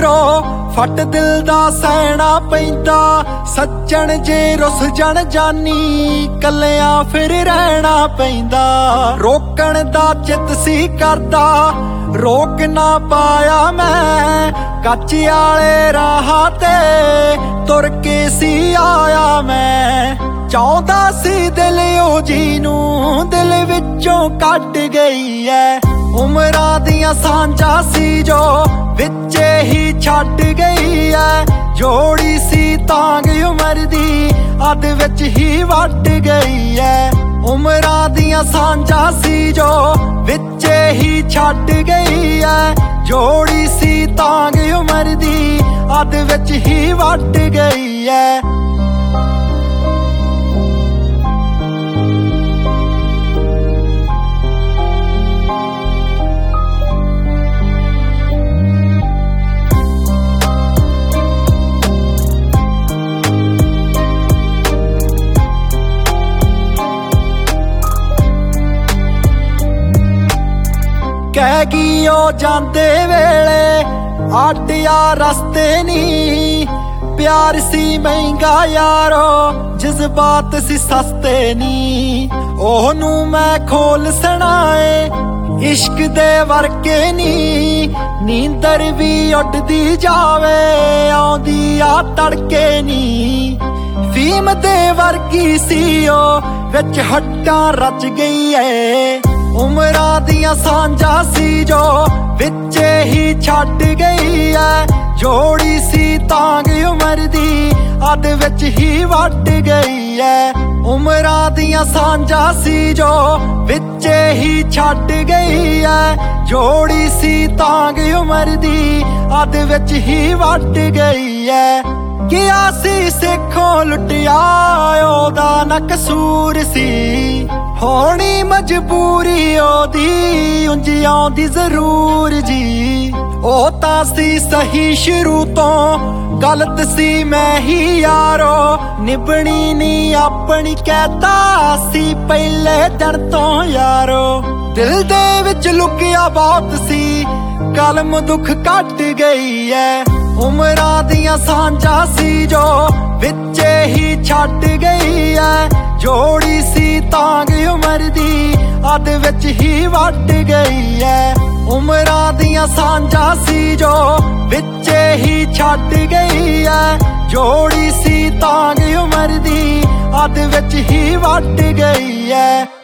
ਮਗਰੋਂ ਫਟ ਦਿਲ ਦਾ ਸਹਿਣਾ ਪੈਂਦਾ। ਸੱਜਣ ਜੇ ਰੁੱਸ ਜਣ ਜਾਨੀ ਕੱਲਿਆਂ ਫਿਰ ਰਹਿਣਾ ਪੈਂਦਾ। ਰੋਕਣ ਦਾ ਚਿੱਤ ਸੀ ਕਰਦਾ ਰੋਕ ਨਾ ਪਾਇਆ ਮੈਂ। ਕੱਚ ਵਾਲੇ ਰਾਹਾਂ ਤੇ ਤੁਰ ਕੇ ਸੀ ਆਇਆ ਮੈਂ। ਚਾਹੁੰਦਾ ਸੀ ਦਿਲ ਉਹ ਜੀ ਨੂੰ ਦਿਲ ਵਿੱਚੋਂ ਕੱਢ ਗਈ ਐ। ਉਮਰਾਂ ਦੀਆਂ ਸਾਂਝਾਂ ਸੀ ਜੋ ਵਿੱਚੇ ਹੀ ਛੱਡ ਗਈ ਐ। ਜੋੜੀ ਸੀ ਤਾਂਗ ਉਮਰ ਦੀ ਅੱਧ ਵਿੱਚ ਹੀ ਵੱਟ ਗਈ ਐ। ਉਮਰਾਂ ਦੀਆਂ ਸਾਂਝਾਂ ਸੀ ਜੋ ਵਿੱਚੇ ਹੀ ਛੱਡ ਗਈ ਐ। ਜੋੜੀ ਸੀ ਤਾਂਗ ਉਮਰ ਦੀ ਅੱਧ ਵਿੱਚ ਹੀ ਵੱਟ ਗਈ ਐ। ਕਹਿ ਗਈ ਉਹ ਜਾਂਦੇ ਵੇਲੇ ਆਟਿਆ ਰਸਤੇ ਨੀ। ਪਿਆਰ ਸੀ ਮਹਿੰਗਾ ਯਾਰੋ ਜਜ਼ਬਾਤ ਸੀ ਸਸਤੇ ਨੀ। ਉਹਨੂੰ ਮੈਂ ਖੋਲ ਸੁਣਾਏ ਇਸ਼ਕ ਦੇ ਵਰਕੇ ਨੀ। ਨੀਂਦਰ ਵੀ ਉੱਡਦੀ ਜਾਵੇ ਆਉਂਦੀ ਆ ਤੜਕੇ ਨੀ। ਫੀਮ ਦੇ ਵਰਗੀ ਸੀ ਉਹ ਵਿੱਚ ਹੱਡਾਂ ਰਚ ਗਈ ਏ। ਉਮਰਾਂ ਦੀਆਂ ਸਾਂਝਾਂ ਸੀ ਜੋ ਵਿੱਚੇ ਹੀ ਛੱਡ ਗਈ ਐ। ਜੋੜੀ ਸੀ ਤਾਂਗ ਉਮਰ ਦੀ ਅੱਧ ਵਿੱਚ ਹੀ ਵੱਟ ਗਈ ਐ। ਉਮਰਾਂ ਦੀਆਂ ਸਾਂਝਾਂ ਸੀ ਜੋ ਵਿੱਚੇ ਹੀ ਛੱਡ ਗਈ ਐ। ਜੋੜੀ ਸੀ ਤਾਂਗ ਉਮਰ ਦੀ ਅੱਧ ਵਿੱਚ ਹੀ ਵੱਟ ਗਈ ਐ। ਕਿਹਾ ਸੀ ਸਿੱਖੋਂ ਲੁੱਟਿਆ ਉਹਦਾ ਨਾ ਕਸੂਰ ਸੀ। ਹੋਣੀ ਮਜਬੂਰੀ ਉਹਦੀ ਉਂਝ ਆਉਂਦੀ ਜ਼ਰੂਰ ਜੀ। ਉਹ ਤਾਂ ਸੀ ਸਹੀ ਸ਼ੁਰੂ ਤੋਂ ਗਲਤ ਸੀ ਮੈਂ ਹੀ ਯਾਰੋ। ਨਿਭਣੀ ਨੀ ਆਪਣੀ ਕਹਿਤਾ ਸੀ ਪਹਿਲੇ ਦਿਨ ਤੋਂ ਯਾਰੋ। ਦਿਲ ਦੇ ਵਿੱਚ ਲੁਕਿਆ ਬਹੁਤ ਸੀ ਕਲਮ ਦੁੱਖ ਕੱਟ ਗਈ ਐ। ਉਮਰਾਂ ਦੀਆਂ ਸਾਂਝਾਂ ਸੀ ਜੋ ਵਿੱਚੇ ਹੀ ਛੱਡ ਗਈ ਐ। ਜੋੜੀ ਸੀ ਤਾਂਗ ਉਮਰ ਦੀ ਅੱਧ ਵਿੱਚ ਹੀ ਵੱਟ ਗਈ ਐ। ਉਮਰਾਂ ਦੀਆਂ ਸਾਂਝਾਂ ਸੀ ਜੋ ਵਿੱਚੇ ਹੀ ਛੱਡ ਗਈ ਐ। ਜੋੜੀ ਸੀ ਤਾਂਗ ਉਮਰ ਦੀ ਅੱਧ ਵਿੱਚ ਹੀ ਵੱਟ ਗਈ ਐ।